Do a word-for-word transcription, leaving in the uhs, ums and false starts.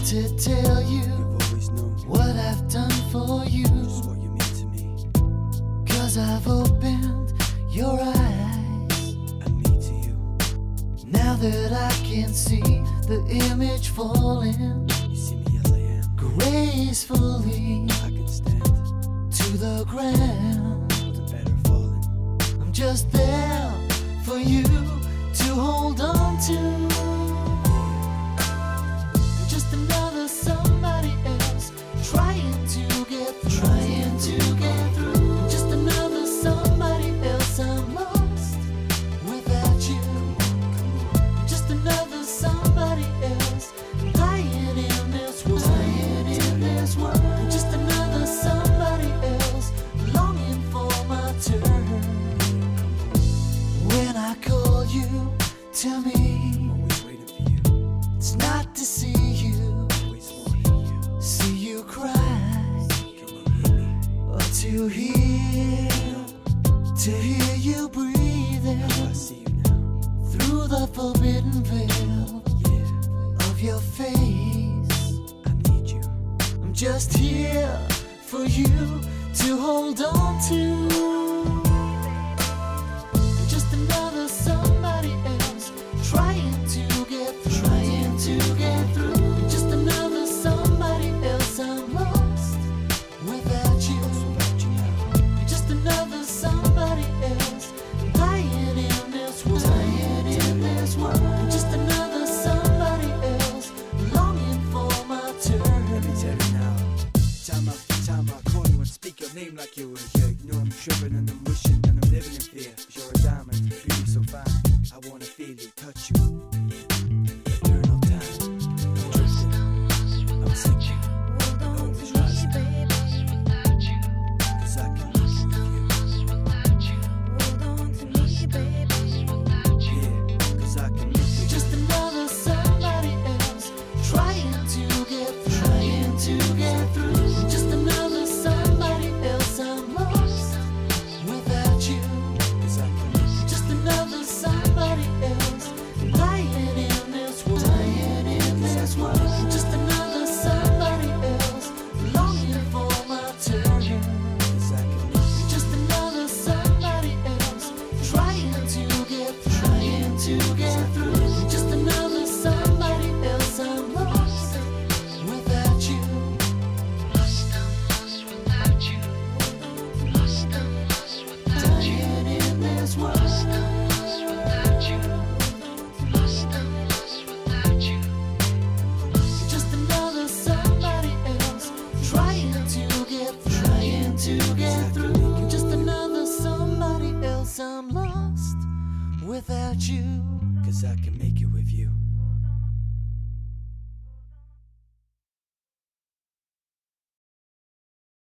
to tell you You've always known what I've done for you, just what you mean to me. cause I've opened your eyes, And me to you. now that I can see the image falling You see me as I am. gracefully I can stand. to the ground. Wasn't better falling. I'm just there for you to hold on to. Just another somebody else trying to get through. Trying to get through. Just another somebody else. I'm lost without you. Just another somebody else dying in this world. Dying in this world. Just another somebody else longing for my turn. When I call you to me, Always waiting for you. it's not to see you, Always wanting you. see you cry, Can you hear me? or to hear, to hear you breathing How I see you now. through the forbidden veil Yeah, of your face. I need you. I'm just here for you to hold on to. Just another somebody else trying to get through. Trying to get through. Just another somebody else. I'm lost without you. Without you now. Just another somebody else dying in this world. Dying in this world. Just another somebody else longing for my turn. Let me tell you now. Time after time I call you and speak your name like you were here. You know I'm tripping and I'm wishing and I'm living in fear. 'Cause you're a diamond, beauty so fine. I wanna feel you, touch you. Eternal time. I'm drifting. I'm sinking. Always rising. 'Cause I can live with you. Yeah, 'cause I can live with you. Just another somebody else trying to get through. Trying to get through. Just another somebody else. I'm lost without you. 'Cause I can live with you. Just another somebody else dying in this world. Dying in this world. Just another somebody else longing for my turn. 'Cause I can live with you. Just another somebody else trying to get through. Trying to get through. Just another somebody else. I'm lost without you. Dying in this world. Just another somebody else trying to get through. Trying to get through. Just another somebody else. I'm lost without you. 'Cause I can make it with you.